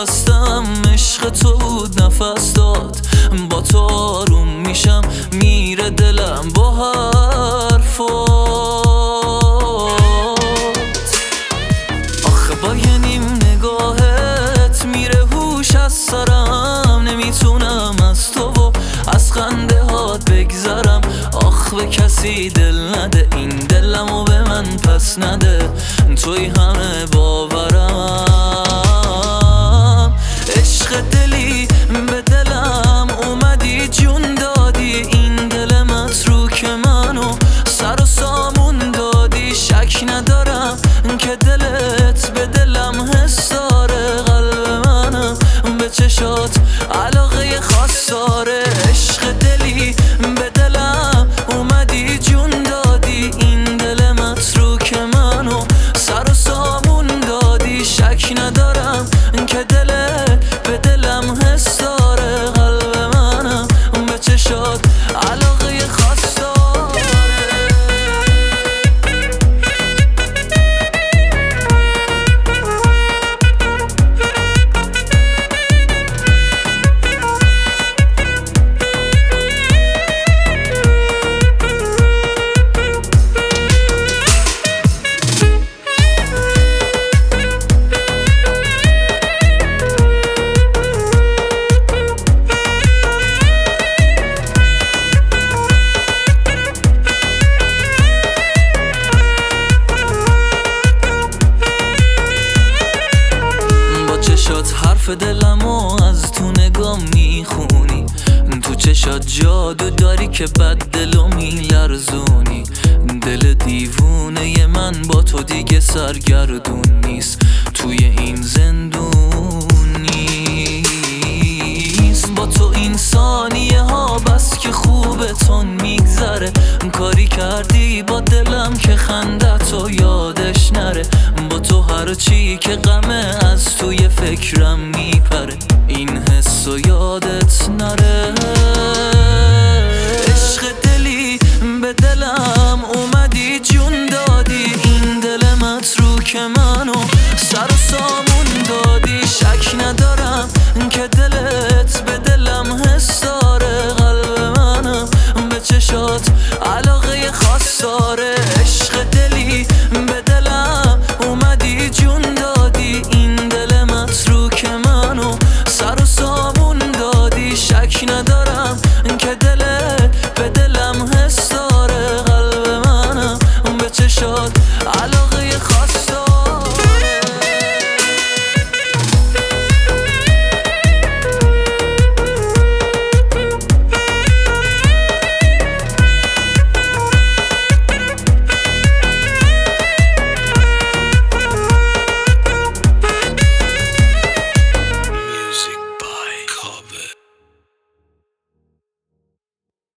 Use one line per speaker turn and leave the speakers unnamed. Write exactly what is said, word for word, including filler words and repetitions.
خواستم عشق تو بود نفس داد، با تو آروم میشم میره دلم با حرفات. آخه با یه نیم نگاهت میره هوش از سرم، نمیتونم از تو و از خنده هات بگذرم. آخ به کسی دل نده، این دلمو به من پس نده، توی همه باورم. عشق دلی به دلم اومدی جون دادی، این دل متروک منو سر و سامون دادی. شک ندارم که دلت به دلم حس داره، قلب منم به چشات علاقه خاص داره. عشق دلی به دلم اومدی جون دادی، این دل متروک منو سر و سامون دادی. شک ندارم که دلت به دلم حس داره، قلب منم به چشات علاقه خاص داره. چشات حرف دلمو از تو نگاه میخونی، تو چشات جادو داری که بد دلو میلرزونی. دل دیوونه من با تو دیگه سرگردون نیست، توی این زندون نیست. با تو این ثانیه ها بس که خوبتون میگذره، کاری کردی با دلم که خندتو یادش نره. با تو هر چی که غمه از توی فکرم میپره، این حس و یادت نره.